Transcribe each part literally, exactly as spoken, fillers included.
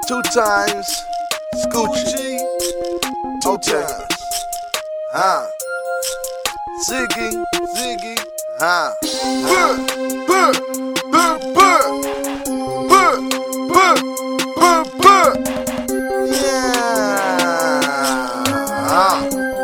Two times, Scoochie. Two times, huh? Ziggy, Ziggy, huh? Burr, burr, burr, burr, burr, burr, burr, burr. Yeah, huh?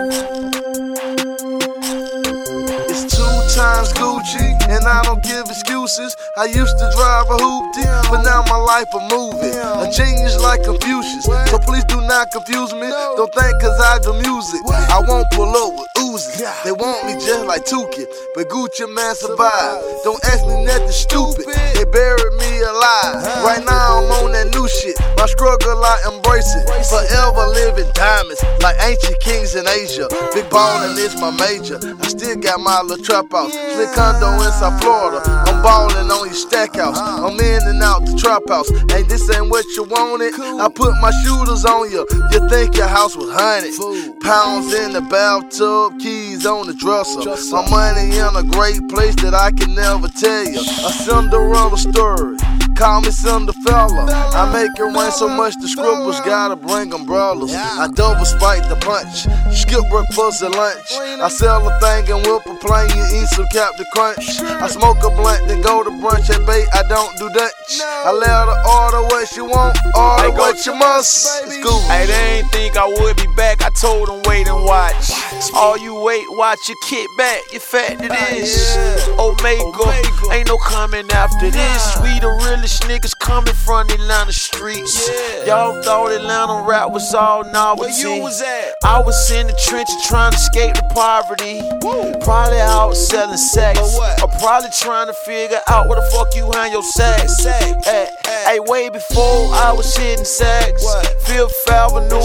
It's two times Gucci, and I don't give excuses. I used to drive a hoopty, but now my life a movie. A genius like Confucius, so please do not confuse me. Don't think cause I do music, I won't pull up with Uzi. They want me just like Tukey, but Gucci man survive. Don't ask me nothing stupid, they buried me alive. Right now I'm on that new shit, my struggle I embrace it. Forever living diamonds, like ancient kings in Asia. Big bone and it's my major, I still got my little trap house. Slick condo in South Florida, I'm ballin' on your stack house. I'm in and out the trap house, hey, this ain't what you wanted. I put my shooters on you, you think your house was haunted. Pounds in the bathtub, keys on the dresser. My money in a great place that I can never tell you. A Cinderella story, call me Cinderfella. I make it rain so much the scribbles gotta bring umbrellas. I double spike the punch, skip breakfast and lunch. I sell a thing and whip a plane, you eat some Captain Crunch. I smoke a blunt, then go to brunch at bait, I don't do Dutch. I let her order what she want, order what you must. Hey, they ain't think I would be back, I told them wait and watch. All you wait, watch you kick back, you fat to this. Omega, ain't no coming after this. We the realest niggas coming from Atlanta streets. Y'all thought Atlanta rap was all novelty. Where you was at? I was in the trenches trying to escape the poverty. Probably out selling sex, or probably trying to figure out where the fuck you hang your sacks. Hey, hey, way before I was hitting sacks. Fifth Avenue,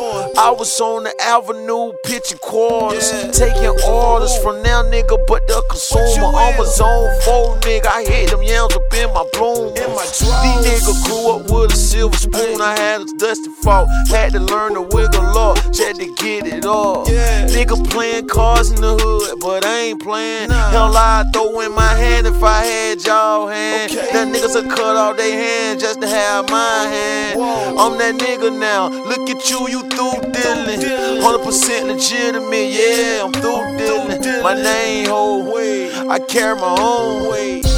I was on the avenue pitching quarters, taking orders from now nigga, but the consumer. I'm a zone four nigga, I hit them yams up in my bloom. These niggas grew up with a silver spoon, I had a dusty fault, had to learn to wiggle up, just to get it up. Nigga playing cards in the hood, but I ain't playing. Hell, I'd throw in my hand if I had y'all hand. That niggas would cut off their hand just to have my hand. I'm that nigga now, look at you, you through dealing. one hundred percent legitimate, yeah, I'm through dealing. My name, ho, I carry my own weight.